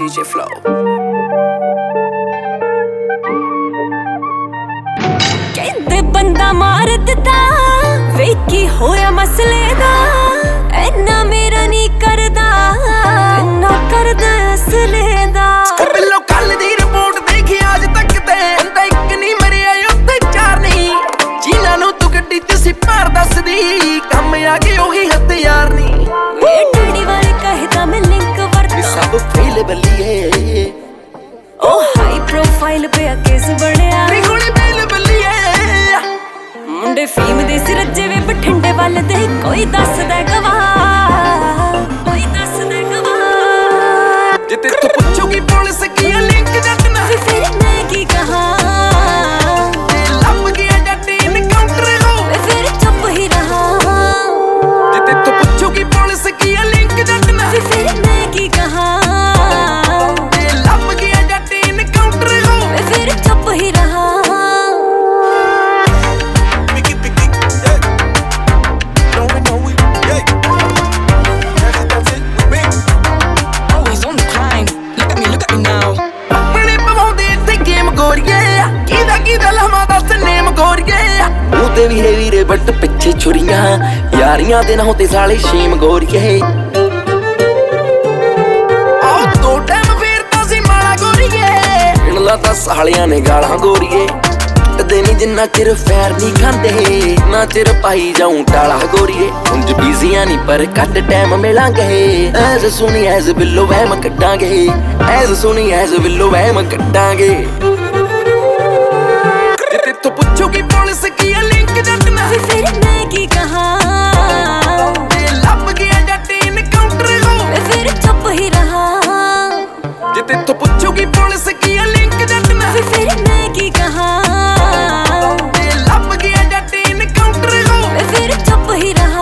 DJ Flow। कहते बंदा मार दिता वे की होया मसले दा इन्ना मेरा नहीं करदा इन्ना करदा असले दा। बिल्लो कल दी रिपोर्ट देखी आज तक ते बंदा एक नहीं मरे आए उत्ते चार नहीं जिन्हां नूं तू गड्डी च सिपार दसदी कम आ गए ओही हथियार नहीं। वे डैडी वाले कहदा मैं लिंक वरता सब फेल बल्लीए ओ हाई प्रोफाइल पे केस बनया गोली बेल बल्लीए मुंडे फीम दे सिर रज्जे वे बठिंडे वाल दे कोई दसदा गवाह कोई दसदा गवाह। जे ते तू पूछोगी पुलिस की लिंक जटना फिर मैं की कहा लब गया जट इनकाउंटर हो फिर चुप ही रहा। जे ते तू पूछोगी पुलिस की लिंक जटना फिर मैं की कहा लब गया जट इनकाउंटर हो फिर चुप ही रहा। ਵੀਰੇ ਵੀਰੇ ਬੱਟ ਪਿੱਛੇ ਛੁਰੀਆਂ ਯਾਰੀਆਂ ਦੇ ਨਾ ਹੋਤੇ ਸਾਲੇ ਸ਼ੀਮ ਗੋਰੀਏ ਆਹ ਦੋ ਟਾਈਮ ਫੇਰਦਾ ਸੀ ਮਾਲਾ ਗੋਰੀਏ ਇਨਲਾ ਤਾਂ ਸਾਲਿਆਂ ਨੇ ਗਾਲਾਂ ਗੋਰੀਏ ਕਦੇ ਨਹੀਂ ਜਿੰਨਾ ਚਿਰ ਫੈਰ ਨਹੀਂ ਖਾਂਦੇ ਨਾ ਚਿਰ ਪਾਈ ਜਾਉਂ ਟਾਲਾ ਗੋਰੀਏ ਉਂਝ ਬੀਜ਼ੀਆਂ ਨਹੀਂ ਪਰ ਕੱਟ ਟਾਈਮ ਮਿਲਾਂਗੇ ਐਜ਼ ਸੁਣੀ ਐਜ਼ ਬਿੱਲੋ ਵਹਿਮ ਕੱਢਾਂਗੇ ਐਜ਼ ਸੁਣੀ ਐਜ਼ ਬਿੱਲੋ ਵਹਿਮ ਕੱਢਾਂਗੇ। ਜੇ ਤੂੰ ਪੁੱਛੋਗੀ ਪੁਲਿਸ ਕੀ ਲਿੰਕ ਜਟਨਾ फिर मैं की कहा लब गया जट इनकाउंटर हो फिर चुप ही रहा। जे तू पूछोगी पुलिस की लिंक जटना फिर मैं की कहा लब गया जट इनकाउंटर हो फिर चुप ही रहा।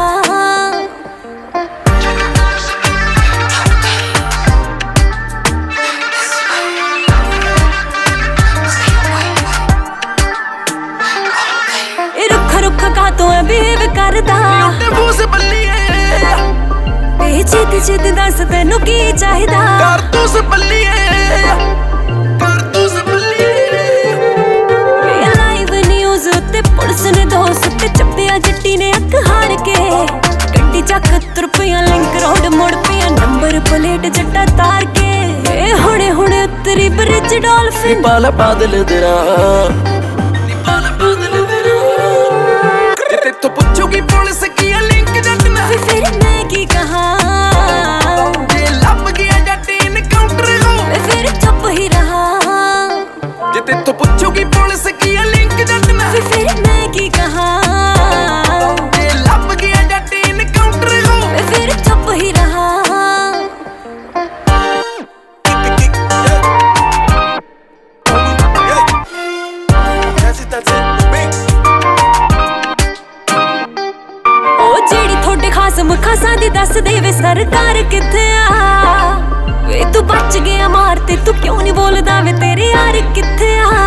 रुख का तो बिहेव करदा चीत चीत दस तेनू की चाहिदा कारतूस बल्लीए कारतूस बल्लीए लाइव न्यूज़ ते पुलिस ने दोस्त ते चप्पिया जट्टी ने अख हार के गड्डी चक तुरपिया लिंक रोड मुड़ पिया नंबर प्लेट जट्टा तार के हुणे हुणे उतरी ब्रिज डॉल्फिन पाला बादल दरा जे तू पूछोगी पुलिस की लिंक जटना फिर मैं की कहा लब गया जट इनकाउंटर हो फिर चुप ही रहा। जे तू पूछोगी पुलिस की लिंक जटना फिर मैं की कहा लब गया जट इनकाउंटर हो फिर चुप ही रहा। खासा दी दस दे वे सरकार किथे आ वे तू बच गया मार ते तू क्यों नहीं बोलदा वे तेरे यार किथे आ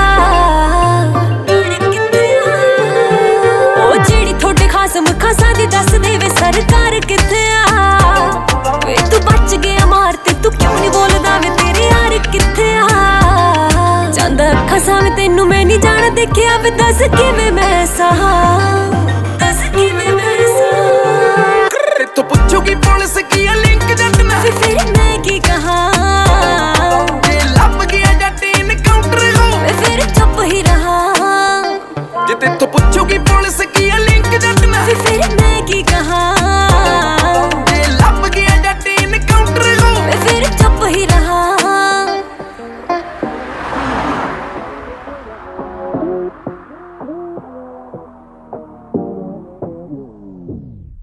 ओ जेड़ी थोड़े खास खासा दी दस दे वे सरकार किथे आ वे तू बच गया मार ते तू क्यों नहीं बोलदा वे तेरे यार किथे आ चांदा अखां सामे तेनू मैं नहीं जान देखिया वे दस किवें मैं सहा दस किवें मैं सहा। तू पूछोगी पुलिस की